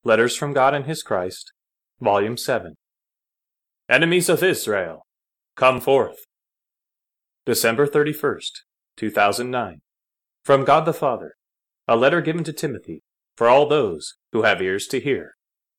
Letters from God and His Christ, Volume 7. Enemies of Israel, come forth. December 31st, 2009. From God the Father, a letter given to Timothy, for all those who have ears to hear.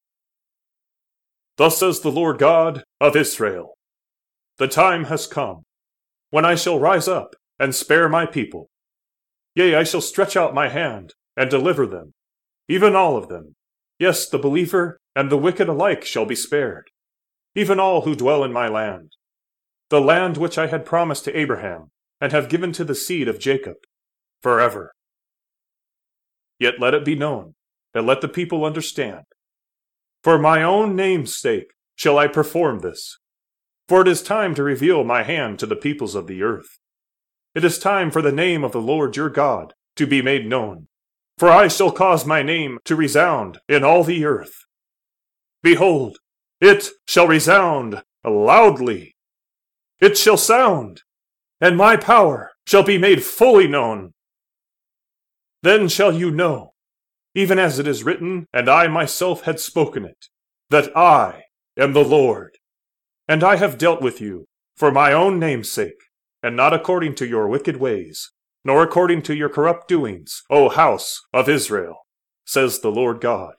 Thus says the Lord God of Israel, the time has come, when I shall rise up and spare my people. Yea, I shall stretch out my hand and deliver them, even all of them. Yes, the believer and the wicked alike shall be spared, even all who dwell in my land, the land which I had promised to Abraham, and have given to the seed of Jacob, forever. Yet let it be known, and let the people understand. For my own name's sake shall I perform this, for it is time to reveal my hand to the peoples of the earth. It is time for the name of the Lord your God to be made known. For I shall cause my name to resound in all the earth. Behold, it shall resound loudly. It shall sound, and my power shall be made fully known. Then shall you know, even as it is written, and I myself had spoken it, that I am the Lord, and I have dealt with you for my own name's sake, and not according to your wicked ways, nor according to your corrupt doings, O house of Israel, says the Lord God.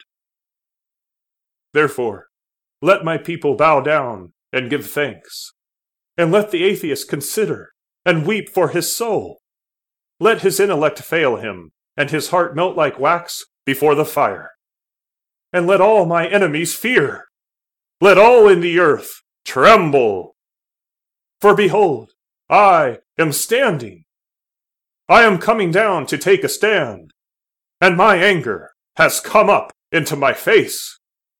Therefore, let my people bow down and give thanks, and let the atheist consider and weep for his soul. Let his intellect fail him, and his heart melt like wax before the fire. And let all my enemies fear. Let all in the earth tremble. For behold, I am standing. I am coming down to take a stand, and my anger has come up into my face.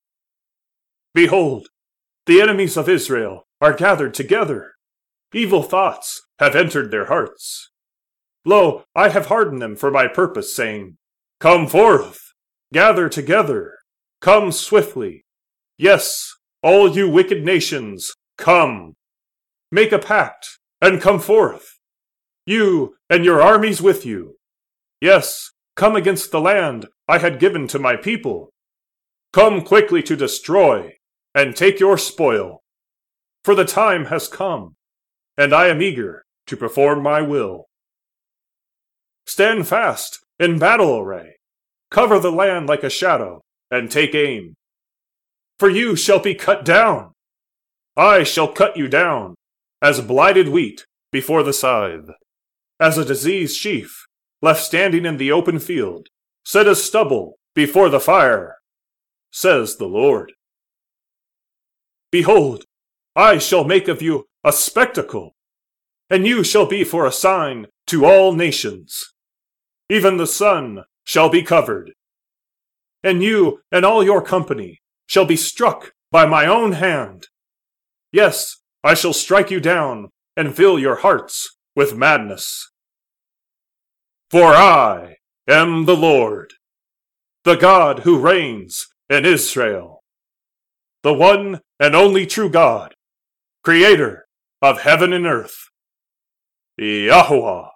Behold, the enemies of Israel are gathered together. Evil thoughts have entered their hearts. Lo, I have hardened them for my purpose, saying, Come forth, gather together, come swiftly. Yes, all you wicked nations, come. Make a pact, and come forth. You and your armies with you. Yes, come against the land I had given to my people. Come quickly to destroy, and take your spoil. For the time has come, and I am eager to perform my will. Stand fast in battle array. Cover the land like a shadow, and take aim. For you shall be cut down. I shall cut you down, as blighted wheat before the scythe. As a diseased sheaf, left standing in the open field, set as stubble before the fire, says the Lord. Behold, I shall make of you a spectacle, and you shall be for a sign to all nations. Even the sun shall be covered, and you and all your company shall be struck by my own hand. Yes, I shall strike you down and fill your hearts with madness. For I am the Lord, the God who reigns in Israel, the one and only true God, creator of heaven and earth, Yahuwah.